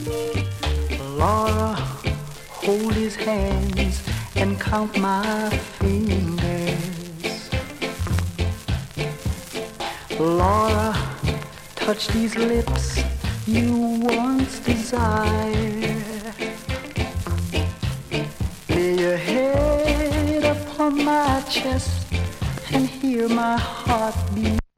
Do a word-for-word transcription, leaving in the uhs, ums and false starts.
Laura, hold his hands and count my fingers. Laura, touch these lips you once desired. Lay your head upon my chest and hear my heart beat.